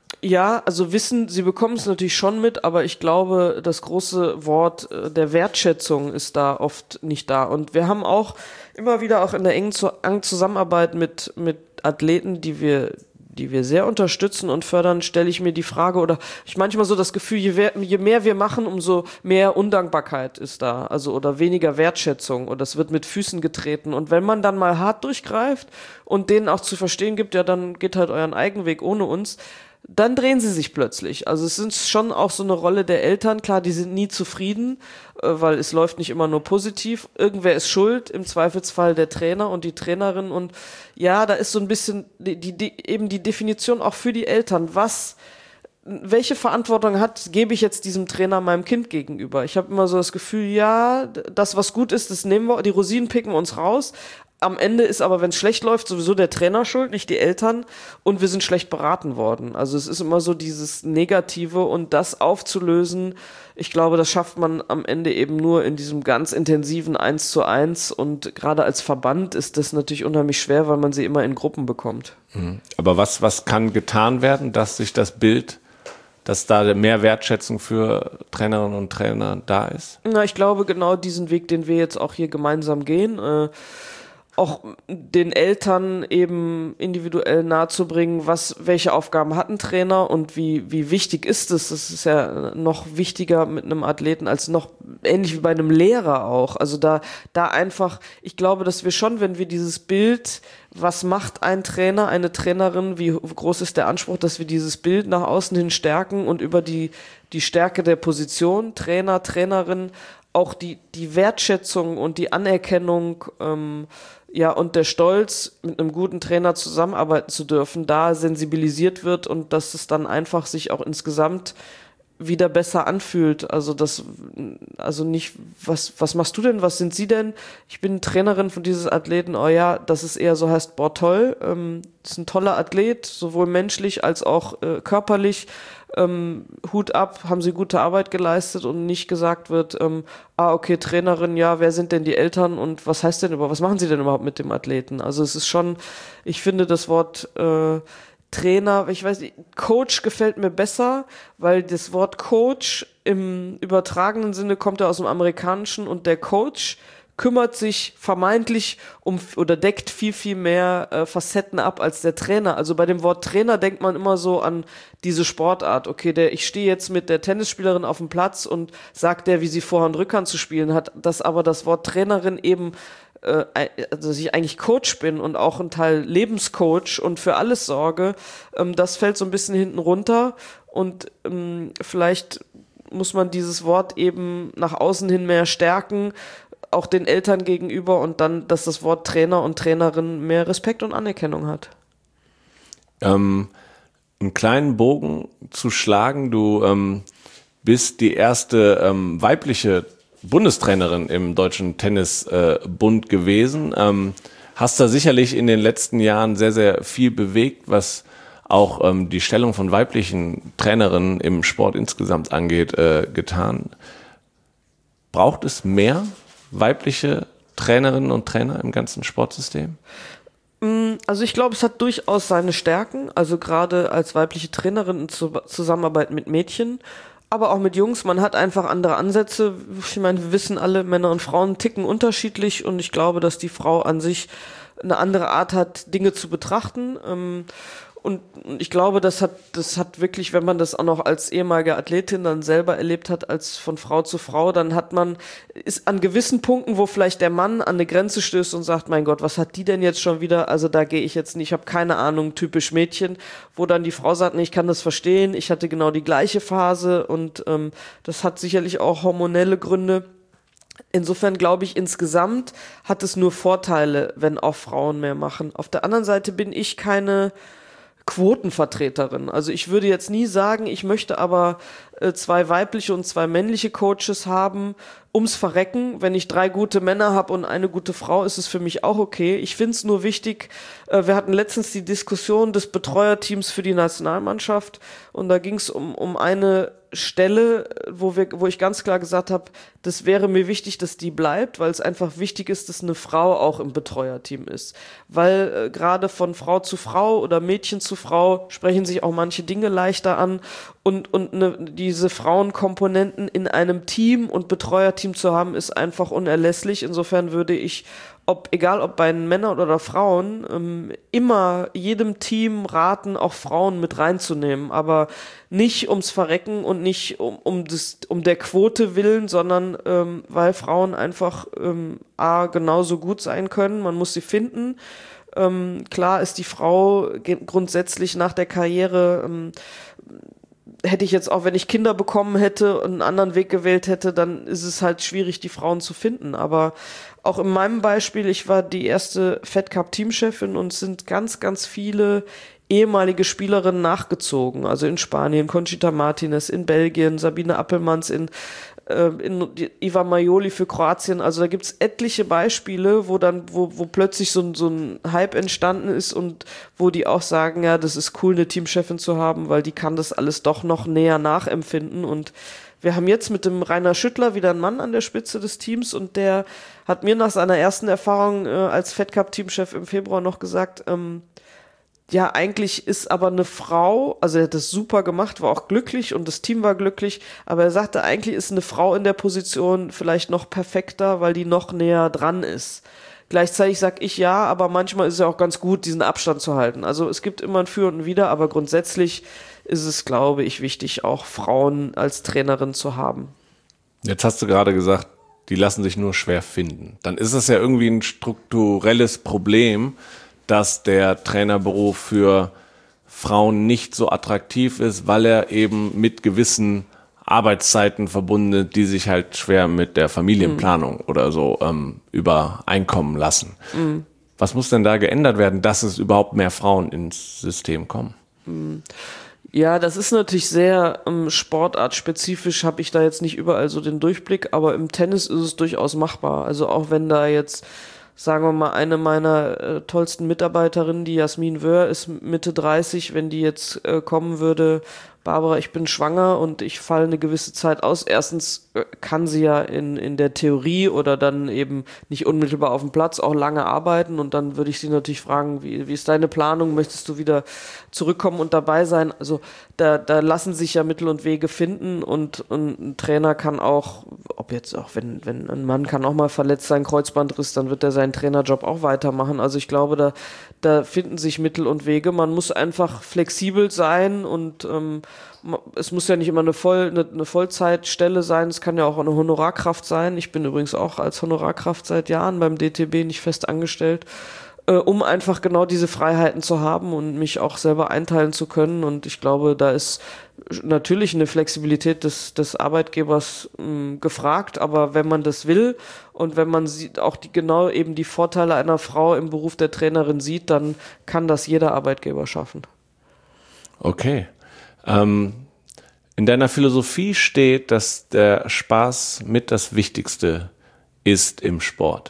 Ja, also Wissen, sie bekommen es natürlich schon mit, aber ich glaube, das große Wort der Wertschätzung ist da oft nicht da. Und wir haben auch immer wieder auch in der engen Zusammenarbeit mit, mit Athleten, die wir die wir sehr unterstützen und fördern, stelle ich mir die Frage oder ich manchmal so das Gefühl, je, wer, je mehr wir machen, umso mehr Undankbarkeit ist da, also oder weniger Wertschätzung oder es wird mit Füßen getreten und wenn man dann mal hart durchgreift und denen auch zu verstehen gibt, ja dann geht halt euren eigenen Weg ohne uns, dann drehen sie sich plötzlich. Also es ist schon auch so eine Rolle der Eltern. Klar, die sind nie zufrieden, weil es läuft nicht immer nur positiv. Irgendwer ist schuld, im Zweifelsfall der Trainer und die Trainerin. Und ja, da ist so ein bisschen die, die, eben die Definition auch für die Eltern. Was, welche Verantwortung hat, gebe ich jetzt diesem Trainer meinem Kind gegenüber? Ich habe immer so das Gefühl, ja, das, was gut ist, das nehmen wir, die Rosinen picken wir uns raus. Am Ende ist aber, wenn es schlecht läuft, sowieso der Trainer schuld, nicht die Eltern. Und wir sind schlecht beraten worden. Also es ist immer so dieses Negative und das aufzulösen, ich glaube, das schafft man am Ende eben nur in diesem ganz intensiven Eins zu Eins. Und gerade als Verband ist das natürlich unheimlich schwer, weil man sie immer in Gruppen bekommt. Aber was, was kann getan werden, dass sich das Bild, dass da mehr Wertschätzung für Trainerinnen und Trainer da ist? Na, ich glaube, genau diesen Weg, den wir jetzt auch hier gemeinsam gehen, äh, auch den Eltern eben individuell nahezubringen, was, welche Aufgaben hat ein Trainer und wie, wie wichtig ist es? Das ist ja noch wichtiger mit einem Athleten als noch, ähnlich wie bei einem Lehrer auch. Also da, da einfach, ich glaube, dass wir schon, wenn wir dieses Bild, was macht ein Trainer, eine Trainerin, wie groß ist der Anspruch, dass wir dieses Bild nach außen hin stärken und über die, die Stärke der Position, Trainer, Trainerin, auch die, die Wertschätzung und die Anerkennung ähm, ja, und der Stolz, mit einem guten Trainer zusammenarbeiten zu dürfen, da sensibilisiert wird und dass es dann einfach sich auch insgesamt wieder besser anfühlt. Also das, also nicht, was, was machst du denn, was sind sie denn? Ich bin Trainerin von dieses Athleten, oh ja, dass es eher so heißt, boah, toll, ähm, das ist ein toller Athlet, sowohl menschlich als auch äh, körperlich, ähm, Hut ab, haben sie gute Arbeit geleistet und nicht gesagt wird, ähm, ah, okay, Trainerin, ja, wer sind denn die Eltern und was heißt denn über, was machen sie denn überhaupt mit dem Athleten? Also es ist schon, ich finde das Wort, äh, Trainer, ich weiß nicht, Coach gefällt mir besser, weil das Wort Coach im übertragenen Sinne kommt ja aus dem Amerikanischen und der Coach kümmert sich vermeintlich um oder deckt viel, viel mehr äh, Facetten ab als der Trainer. Also bei dem Wort Trainer denkt man immer so an diese Sportart. Okay, der, ich stehe jetzt mit der Tennisspielerin auf dem Platz und sagt der, wie sie Vorhand Rückhand zu spielen hat, dass aber das Wort Trainerin eben also dass ich eigentlich Coach bin und auch ein Teil Lebenscoach und für alles sorge, ähm, das fällt so ein bisschen hinten runter und ähm, vielleicht muss man dieses Wort eben nach außen hin mehr stärken, auch den Eltern gegenüber und dann, dass das Wort Trainer und Trainerin mehr Respekt und Anerkennung hat. Ähm, einen kleinen Bogen zu schlagen, du ähm, bist die erste ähm, weibliche Bundestrainerin im Deutschen Tennisbund äh, gewesen. Ähm, hast da sicherlich in den letzten Jahren sehr, sehr viel bewegt, was auch ähm, die Stellung von weiblichen Trainerinnen im Sport insgesamt angeht, äh, getan. Braucht es mehr weibliche Trainerinnen und Trainer im ganzen Sportsystem? Also ich glaube, es hat durchaus seine Stärken, also gerade als weibliche Trainerin in Zusammenarbeit mit Mädchen, aber auch mit Jungs, man hat einfach andere Ansätze. Ich meine, wir wissen alle, Männer und Frauen ticken unterschiedlich und ich glaube, dass die Frau an sich eine andere Art hat, Dinge zu betrachten. Und ich glaube, das hat, das hat wirklich, wenn man das auch noch als ehemalige Athletin dann selber erlebt hat, als von Frau zu Frau, dann hat man, ist an gewissen Punkten, wo vielleicht der Mann an eine Grenze stößt und sagt, mein Gott, was hat die denn jetzt schon wieder? Also da gehe ich jetzt nicht, ich habe keine Ahnung, typisch Mädchen, wo dann die Frau sagt, nee, ich kann das verstehen, ich hatte genau die gleiche Phase und ähm, das hat sicherlich auch hormonelle Gründe. Insofern glaube ich, insgesamt hat es nur Vorteile, wenn auch Frauen mehr machen. Auf der anderen Seite bin ich keine Quotenvertreterin. Also ich würde jetzt nie sagen, ich möchte aber äh, zwei weibliche und zwei männliche Coaches haben, ums Verrecken. Wenn ich drei gute Männer habe und eine gute Frau, ist es für mich auch okay. Ich finde es nur wichtig, äh, wir hatten letztens die Diskussion des Betreuerteams für die Nationalmannschaft und da ging es um, um eine Stelle, wo wir, wo ich ganz klar gesagt habe, das wäre mir wichtig, dass die bleibt, weil es einfach wichtig ist, dass eine Frau auch im Betreuerteam ist. Weil äh, gerade von Frau zu Frau oder Mädchen zu Frau sprechen sich auch manche Dinge leichter an und, und ne, diese Frauenkomponenten in einem Team und Betreuerteam zu haben, ist einfach unerlässlich. Insofern würde ich, ob, egal ob bei Männern oder Frauen, ähm, immer jedem Team raten, auch Frauen mit reinzunehmen, aber nicht ums Verrecken und nicht um, um, das, um der Quote willen, sondern ähm, weil Frauen einfach ähm, A, genauso gut sein können, man muss sie finden. Ähm, klar ist die Frau ge- grundsätzlich nach der Karriere, ähm, hätte ich jetzt auch, wenn ich Kinder bekommen hätte und einen anderen Weg gewählt hätte, dann ist es halt schwierig, die Frauen zu finden. Aber auch in meinem Beispiel, ich war die erste Fed Cup Teamchefin und es sind ganz, ganz viele ehemalige Spielerinnen nachgezogen. Also in Spanien, Conchita Martinez, in Belgien, Sabine Appelmanns, in, äh, in Iva Majoli für Kroatien. Also da gibt's etliche Beispiele, wo dann, wo, wo plötzlich so ein, so ein Hype entstanden ist und wo die auch sagen, ja, das ist cool, eine Teamchefin zu haben, weil die kann das alles doch noch näher nachempfinden. Und wir haben jetzt mit dem Rainer Schüttler wieder einen Mann an der Spitze des Teams und der hat mir nach seiner ersten Erfahrung äh, als Fed Cup Teamchef im Februar noch gesagt, ähm, ja, eigentlich ist aber eine Frau, also er hat das super gemacht, war auch glücklich und das Team war glücklich, aber er sagte, eigentlich ist eine Frau in der Position vielleicht noch perfekter, weil die noch näher dran ist. Gleichzeitig sag ich ja, aber manchmal ist es ja auch ganz gut, diesen Abstand zu halten. Also es gibt immer ein Für und ein Wider, aber grundsätzlich ist es, glaube ich, wichtig, auch Frauen als Trainerin zu haben. Jetzt hast du gerade gesagt, die lassen sich nur schwer finden. Dann ist es ja irgendwie ein strukturelles Problem, dass der Trainerberuf für Frauen nicht so attraktiv ist, weil er eben mit gewissen Arbeitszeiten verbunden ist, die sich halt schwer mit der Familienplanung mhm. oder so ähm, übereinkommen lassen. Mhm. Was muss denn da geändert werden, dass es überhaupt mehr Frauen ins System kommen? Ja, das ist natürlich sehr ähm, sportartspezifisch, habe ich da jetzt nicht überall so den Durchblick, aber im Tennis ist es durchaus machbar. Also auch wenn da jetzt, sagen wir mal, eine meiner äh, tollsten Mitarbeiterinnen, die Jasmin Wöhr, ist Mitte dreißig, wenn die jetzt äh, kommen würde, Barbara, ich bin schwanger und ich falle eine gewisse Zeit aus. Erstens äh, kann sie ja in, in der Theorie oder dann eben nicht unmittelbar auf dem Platz auch lange arbeiten und dann würde ich sie natürlich fragen, wie, wie ist deine Planung? Möchtest du wieder zurückkommen und dabei sein? Also da, da lassen sich ja Mittel und Wege finden und, und ein Trainer kann auch, ob jetzt auch, wenn, wenn ein Mann kann auch mal verletzt sein, Kreuzbandriss, dann wird er seinen Trainerjob auch weitermachen. Also ich glaube, da, da finden sich Mittel und Wege. Man muss einfach flexibel sein und ähm, es muss ja nicht immer eine, Voll, eine, eine Vollzeitstelle sein, es kann ja auch eine Honorarkraft sein. Ich bin übrigens auch als Honorarkraft seit Jahren beim D T B nicht fest angestellt, äh, um einfach genau diese Freiheiten zu haben und mich auch selber einteilen zu können. Und ich glaube, da ist natürlich eine Flexibilität des, des Arbeitgebers mh, gefragt, aber wenn man das will und wenn man sieht, auch die, genau eben die Vorteile einer Frau im Beruf der Trainerin sieht, dann kann das jeder Arbeitgeber schaffen. Okay. Ähm, in deiner Philosophie steht, dass der Spaß mit das Wichtigste ist im Sport.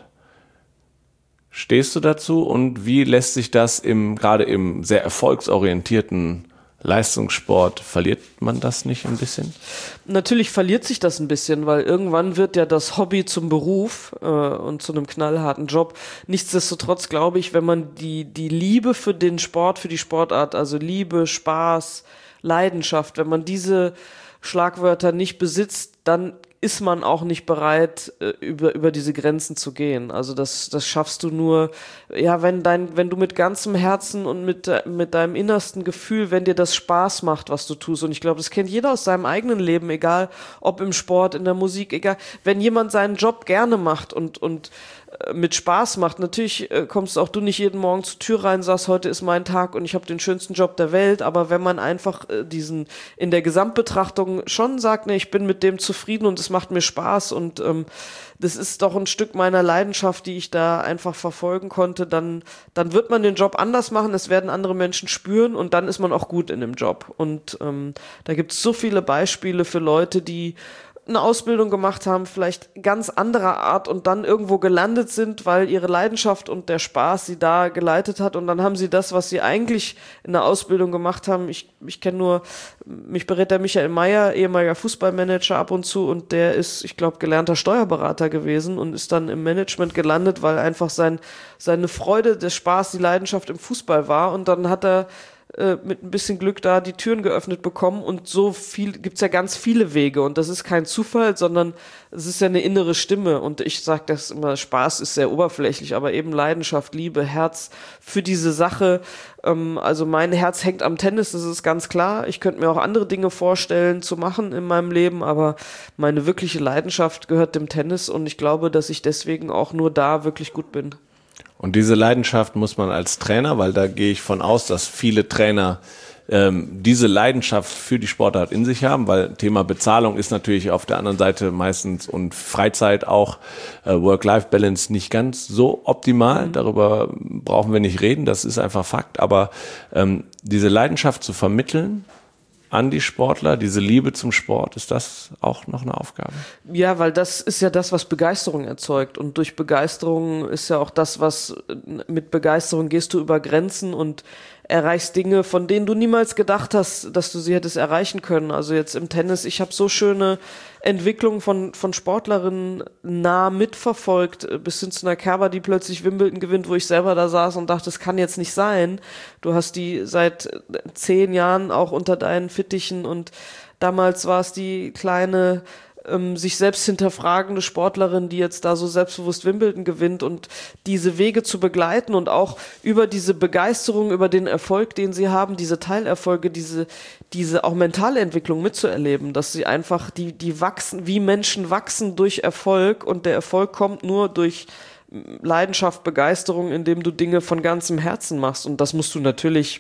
Stehst du dazu und wie lässt sich das im, gerade im sehr erfolgsorientierten Leistungssport, verliert man das nicht ein bisschen? Natürlich verliert sich das ein bisschen, weil irgendwann wird ja das Hobby zum Beruf äh, und zu einem knallharten Job. Nichtsdestotrotz glaube ich, wenn man die, die Liebe für den Sport, für die Sportart, also Liebe, Spaß, Leidenschaft, wenn man diese Schlagwörter nicht besitzt, dann ist man auch nicht bereit, über, über diese Grenzen zu gehen. Also das, das schaffst du nur, ja, wenn dein, wenn du mit ganzem Herzen und mit, mit deinem innersten Gefühl, wenn dir das Spaß macht, was du tust. Und ich glaube, das kennt jeder aus seinem eigenen Leben, egal ob im Sport, in der Musik, egal. Wenn jemand seinen Job gerne macht und, und mit Spaß macht. Natürlich äh, kommst auch du nicht jeden Morgen zur Tür rein, sagst, heute ist mein Tag und ich habe den schönsten Job der Welt, aber wenn man einfach äh, diesen in der Gesamtbetrachtung schon sagt, ne, ich bin mit dem zufrieden und es macht mir Spaß und ähm, das ist doch ein Stück meiner Leidenschaft, die ich da einfach verfolgen konnte, dann, dann wird man den Job anders machen, es werden andere Menschen spüren und dann ist man auch gut in dem Job. Und ähm, da gibt es so viele Beispiele für Leute, die eine Ausbildung gemacht haben, vielleicht ganz anderer Art und dann irgendwo gelandet sind, weil ihre Leidenschaft und der Spaß sie da geleitet hat und dann haben sie das, was sie eigentlich in der Ausbildung gemacht haben. Ich, ich kenne nur, mich berät der Michael Mayer, ehemaliger Fußballmanager ab und zu und der ist, ich glaube, gelernter Steuerberater gewesen und ist dann im Management gelandet, weil einfach sein, seine Freude, der Spaß, die Leidenschaft im Fußball war und dann hat er mit ein bisschen Glück da die Türen geöffnet bekommen und so viel gibt's ja ganz viele Wege und das ist kein Zufall, sondern es ist ja eine innere Stimme und ich sage das immer, Spaß ist sehr oberflächlich, aber eben Leidenschaft, Liebe, Herz für diese Sache, ähm, also mein Herz hängt am Tennis, das ist ganz klar, ich könnte mir auch andere Dinge vorstellen zu machen in meinem Leben, aber meine wirkliche Leidenschaft gehört dem Tennis und ich glaube, dass ich deswegen auch nur da wirklich gut bin. Und diese Leidenschaft muss man als Trainer, weil da gehe ich von aus, dass viele Trainer ähm, diese Leidenschaft für die Sportart in sich haben, weil Thema Bezahlung ist natürlich auf der anderen Seite meistens und Freizeit auch, äh, Work-Life-Balance nicht ganz so optimal. Mhm. Darüber brauchen wir nicht reden, das ist einfach Fakt. Aber ähm, diese Leidenschaft zu vermitteln an die Sportler, diese Liebe zum Sport, ist das auch noch eine Aufgabe? Ja, weil das ist ja das, was Begeisterung erzeugt und durch Begeisterung ist ja auch das, was mit Begeisterung gehst du über Grenzen und erreichst Dinge, von denen du niemals gedacht hast, dass du sie hättest erreichen können. Also jetzt im Tennis, ich habe so schöne Entwicklungen von von Sportlerinnen nah mitverfolgt, bis hin zu einer Kerber, die plötzlich Wimbledon gewinnt, wo ich selber da saß und dachte, das kann jetzt nicht sein. Du hast die seit zehn Jahren auch unter deinen Fittichen und damals war es die kleine ähm, sich selbst hinterfragende Sportlerin, die jetzt da so selbstbewusst Wimbledon gewinnt und diese Wege zu begleiten und auch über diese Begeisterung, über den Erfolg, den sie haben, diese Teilerfolge, diese diese auch mentale Entwicklung mitzuerleben, dass sie einfach, die die wachsen, wie Menschen wachsen durch Erfolg und der Erfolg kommt nur durch Leidenschaft, Begeisterung, indem du Dinge von ganzem Herzen machst und das musst du natürlich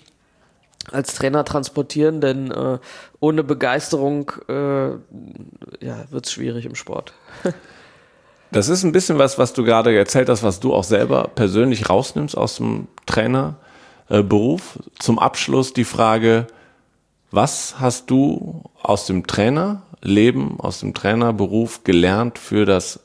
als Trainer transportieren, denn äh, ohne Begeisterung äh, ja, wird es schwierig im Sport. Das ist ein bisschen was, was du gerade erzählt hast, was du auch selber persönlich rausnimmst aus dem Trainerberuf. Zum Abschluss die Frage, was hast du aus dem Trainerleben, aus dem Trainerberuf gelernt für das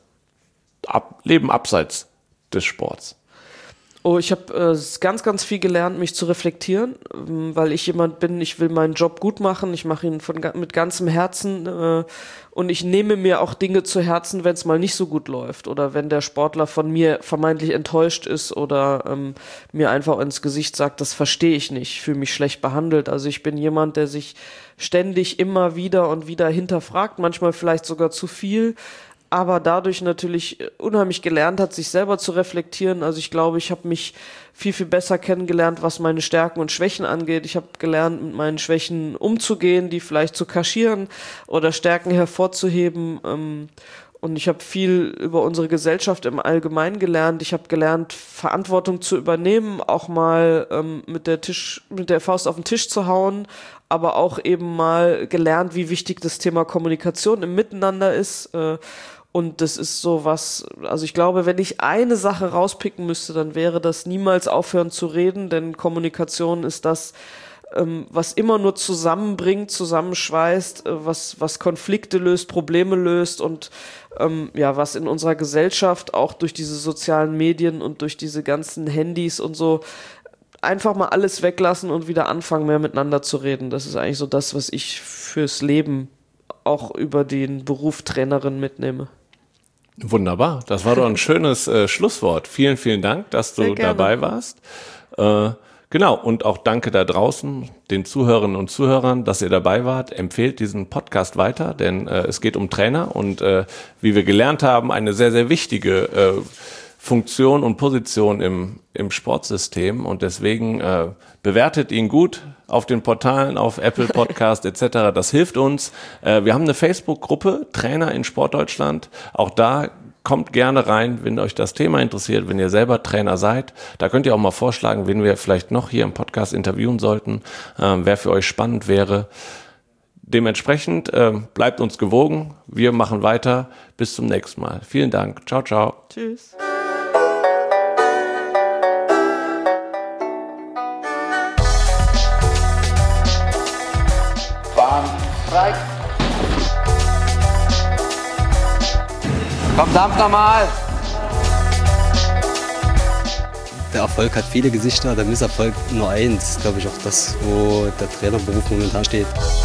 Ab- Leben abseits des Sports? Oh, ich habe äh, ganz, ganz viel gelernt, mich zu reflektieren, ähm, weil ich jemand bin, ich will meinen Job gut machen, ich mache ihn von, mit ganzem Herzen äh, und ich nehme mir auch Dinge zu Herzen, wenn es mal nicht so gut läuft oder wenn der Sportler von mir vermeintlich enttäuscht ist oder ähm, mir einfach ins Gesicht sagt, das verstehe ich nicht, ich fühle mich schlecht behandelt. Also ich bin jemand, der sich ständig immer wieder und wieder hinterfragt, manchmal vielleicht sogar zu viel, aber dadurch natürlich unheimlich gelernt hat, sich selber zu reflektieren. Also ich glaube, ich habe mich viel, viel besser kennengelernt, was meine Stärken und Schwächen angeht. Ich habe gelernt, mit meinen Schwächen umzugehen, die vielleicht zu kaschieren oder Stärken hervorzuheben. Und ich habe viel über unsere Gesellschaft im Allgemeinen gelernt. Ich habe gelernt, Verantwortung zu übernehmen, auch mal mit der Tisch, mit der Faust auf den Tisch zu hauen, aber auch eben mal gelernt, wie wichtig das Thema Kommunikation im Miteinander ist. Und das ist so was, also ich glaube, wenn ich eine Sache rauspicken müsste, dann wäre das niemals aufhören zu reden, denn Kommunikation ist das, ähm, was immer nur zusammenbringt, zusammenschweißt, äh, was, was Konflikte löst, Probleme löst und ähm, ja, was in unserer Gesellschaft auch durch diese sozialen Medien und durch diese ganzen Handys und so einfach mal alles weglassen und wieder anfangen, mehr miteinander zu reden. Das ist eigentlich so das, was ich fürs Leben auch über den Beruf Trainerin mitnehme. Wunderbar, das war doch ein schönes äh, Schlusswort. Vielen, vielen Dank, dass du dabei warst. Äh, genau, und auch danke da draußen, den Zuhörerinnen und Zuhörern, dass ihr dabei wart. Empfehlt diesen Podcast weiter, denn äh, es geht um Trainer und äh, wie wir gelernt haben, eine sehr, sehr wichtige äh, Funktion und Position im, im Sportsystem und deswegen äh, bewertet ihn gut auf den Portalen, auf Apple Podcast et cetera. Das hilft uns. Äh, wir haben eine Facebook-Gruppe, Trainer in Sportdeutschland. Auch da kommt gerne rein, wenn euch das Thema interessiert, wenn ihr selber Trainer seid. Da könnt ihr auch mal vorschlagen, wen wir vielleicht noch hier im Podcast interviewen sollten, äh, wer für euch spannend wäre. Dementsprechend äh, bleibt uns gewogen. Wir machen weiter. Bis zum nächsten Mal. Vielen Dank. Ciao, ciao. Tschüss. Frei. Komm, dampf nochmal. Der Erfolg hat viele Gesichter, der Misserfolg nur eins. Glaube ich auch das, wo der Trainerberuf momentan steht.